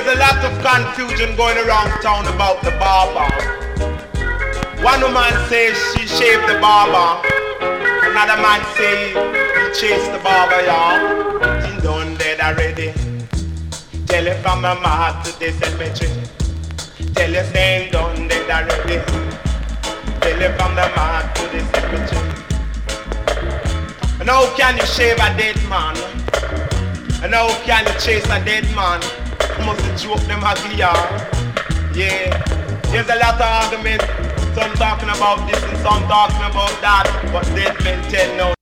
a lot of confusion going around town about the barber. One woman says she shaved the barber. Another man say he chased the barber, y'all. He done dead already. Tell it from my mouth to the cemetery. Tell it saying done dead already. Tell it from the mouth to the cemetery. And how can you shave a dead man? And how can you chase a dead man? You must joke them ugly, y'all. Yeah, there's a lot of arguments. Some talking about this and some talking about that. But dead men tell no.